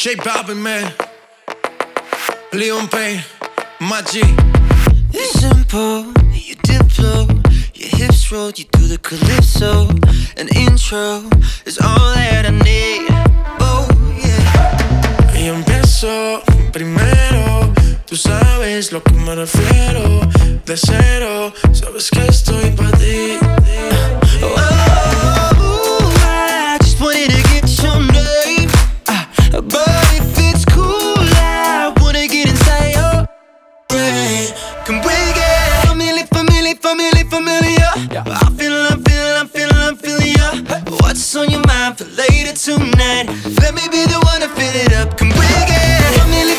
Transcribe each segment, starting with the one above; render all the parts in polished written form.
J Balvin, man. Leon Payne, my G. You're simple, you diplo. Your hips roll, you do the calypso. An intro is all that I need. Oh, yeah. Y empiezo primero. Tú sabes lo que me refiero. De cero, sabes que estoy pa' ti. Oh, I just wanted to get your name. But if it's cool, I wanna get inside your brain. Can we get familiar? I'm feeling ya. What's on your mind for later tonight? Let me be the one to fill it up. Can we get familiar?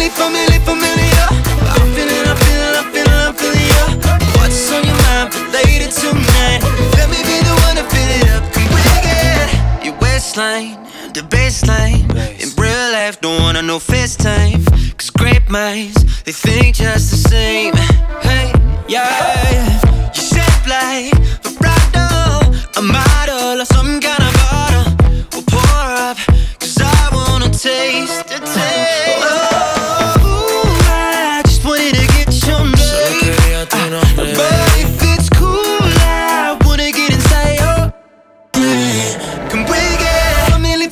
I'm feeling ya. What's on your mind for later tonight? Let me be the one to fill it up. Can we get your waistline, the baseline? In real life, don't wanna know FaceTime. Cause great minds, they think just the same. Hey, yeah. You shape like vibrato, a model or some kind of bottle. We'll pour up, cause I wanna taste the taste. Oh, I just wanted to get your name. But if it's cool, I wanna get inside your brain. Can we get familiar?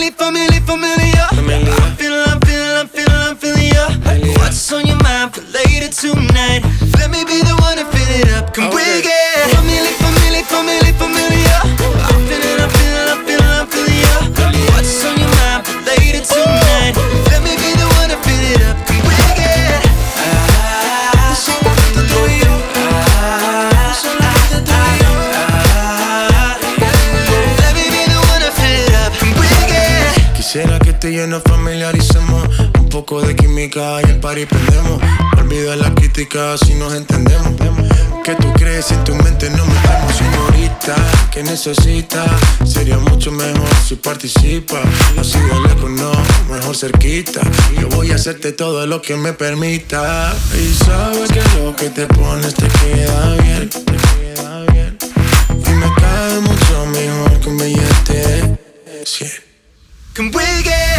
I'm feeling ya. What's on your mind for later tonight? Let me be the one to fill it up. Can we get familiar? I'm feeling ya. What's on your mind for later tonight? Let me be the one to fill it up. Can we get solamente tú y yo? Solamente tú y yo. Let me be the one to fill it up. Can we get? Quisiera que tú y yo nos familiaricemos. Un poco de química y el party prendemos. Olvida la crítica si nos entendemos. ¿Qué tú crees si en tu mente no metemos? Señorita, ¿qué necesitas? Sería mucho mejor si participa. Así de lejos no, mejor cerquita. Yo voy a hacerte todo lo que me permita. Y sabes que lo que te pones te queda bien. Y me cae mucho mejor que un billete 100. Can we get